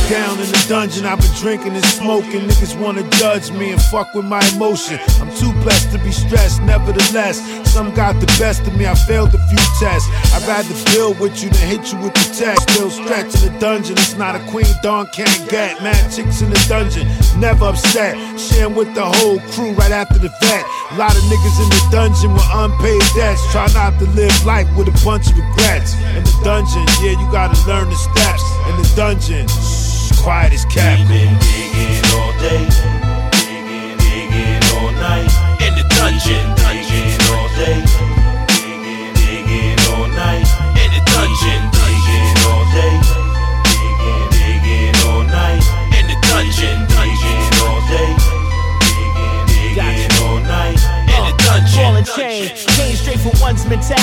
down in the dungeon. I've been drinking and smoking. Niggas wanna judge me and fuck with my emotion. I'm too blessed to be stressed, nevertheless. Some got the best of me, I failed a few tests. I'd rather deal with you than hit you with the text. Still stretch in the dungeon, it's not a queen Dawn can't get. Mad chicks in the dungeon, never upset. Sharing with the whole crew right after the vet. A lot of niggas in the dungeon with unpaid debts. Try not to live life with a bunch of regrets. In the dungeon, yeah, you gotta learn the steps. In the dungeon, quiet as cat. We been digging all day, digging all night. In the dungeon, digging all day.